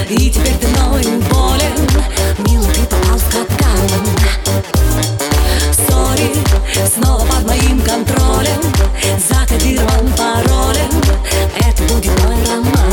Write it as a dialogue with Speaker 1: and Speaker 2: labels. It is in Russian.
Speaker 1: И теперь ты мной болен. Милый, ты попал в капкан. Сори, снова под моим контролем. Закодирован паролем. Это будет мой роман.